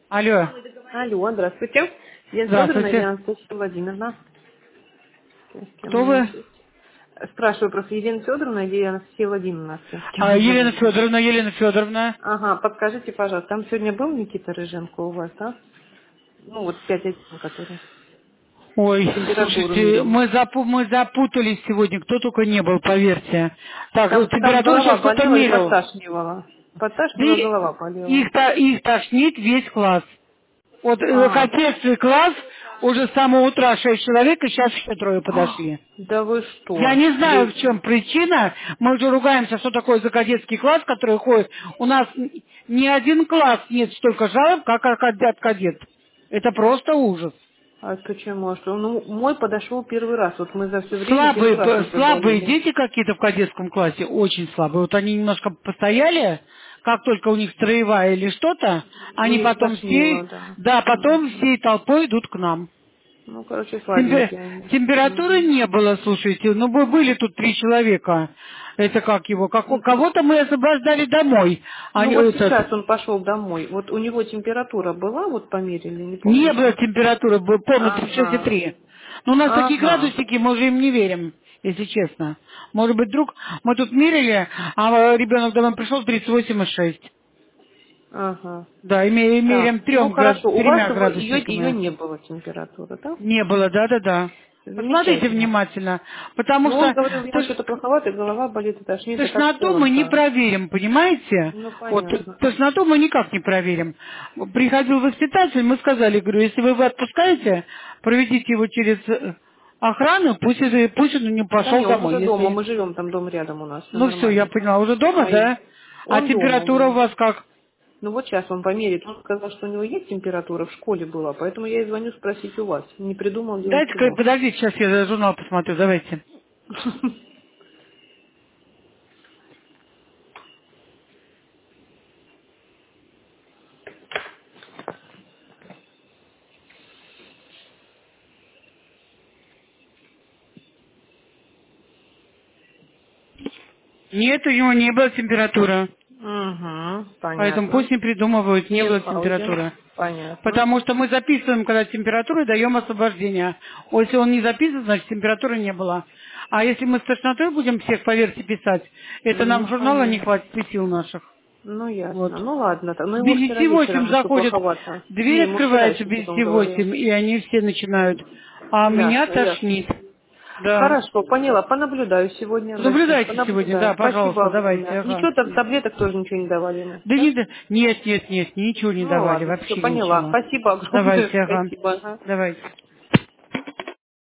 Алло, Алло, здравствуйте. Елена Федоровна или здравствуйте. Анастасия Владимировна? С кем Кто мне вы? начать? Спрашиваю просто, Елена Федоровна или Анастасия Владимировна, с кем Елена разговариваю? Федоровна, Елена Федоровна. Ага, подскажите, пожалуйста, там сегодня был Никита Рыженко у вас, да? Ну, вот 5-1, который. Ой, Температуру слушайте, мерили. мы запутались сегодня, кто только не был, поверьте. Так, Там температуру голова сейчас кто-то болела и мерил. подташнивала. Подташнивала, И голова болела. их тошнит весь класс. Вот А, отец и класс, уже с самого утра 6 человек, и сейчас еще трое подошли. да вы Я что? не знаю, в чем причина. Мы уже ругаемся, что такое за кадетский класс, который ходит. У нас ни один класс нет столько жалоб, как от кадет. Это просто ужас. А почему? Что? Ну, мой подошел первый раз. Вот мы за все время первый Слабые, раз уже слабые болели. дети какие-то в кадетском классе, очень слабые. Вот они немножко постояли, как только у них строевая или что-то, У они них потом стошнило, все, да. да, потом Мгм. всей толпой идут к нам. Ну, короче, слабенькие они. Температуры Мгм. не было, слушайте, ну были тут 3 человека. Это как его, Ну, кого-то мы освобождали домой. ну, Они, вот этот, сейчас он пошел домой. Вот у него температура была, вот померили, не не помните? было температуры, было полно Ага. 36,3. Но у нас такие Ага. градусники, мы уже им не верим, если честно. Может быть, вдруг мы тут мерили, а ребенок домой пришел 38,6. Ага. Да, меряем Так, ну хорошо. У вас тремя ее градусниками. не было температуры, да? Не было, да-да-да. Посмотрите Замечательно. внимательно, потому Но он что говорил, ему ты что-то плоховато, голова болит, и тошнит, а так в тошноту мы целом не так. проверим, понимаете? Ну, Вот понятно. тошноту мы никак не проверим. Приходил воспитатель, мы сказали, говорю, если вы его отпускаете, проведите его через охрану, пусть он не Да пошел не, он домой. уже дома, Если... мы живем, там дом рядом у нас, все Ну все, я нормально. поняла. Уже дома, А да? А он дома температура у уже. вас как? Ну вот сейчас он померит. Он сказал, что у него есть температура, в школе была, поэтому я и звоню спросить у вас. Не придумал ли он Дайте-ка, чего. подождите, сейчас я журнал посмотрю, давайте. Нет, у него не было температуры. Угу, Поэтому понятно. пусть не придумывают, не было Менхаузен, температуры. понятно. Потому что мы записываем, когда температура, и даем освобождение. А если он не записан, значит температуры не было. А если мы с тошнотой будем всех по версии писать, это нам Ну, журнала не понятно. хватит и сил наших. Ну, Вот. ясно. Ну, ладно. Ну, В его вчера 10:08 вечером что заходят, плоховато. Не, дверь ему вчера открывается в еще потом говорил. 10:08, и они все начинают. А меня Ясно, ясно. тошнит. Да. Хорошо, поняла. Понаблюдаю сегодня за ним. Наблюдайте сегодня, Понаблюдаю. да, Спасибо пожалуйста, давайте, огромное. ага. Ничего там, таблеток тоже ничего не давали ему, Да да? не, нет, ничего не Ну давали, ладно, все, вообще поняла. ничего. Спасибо огромное. Давайте, ага. Спасибо. Ага. Давайте.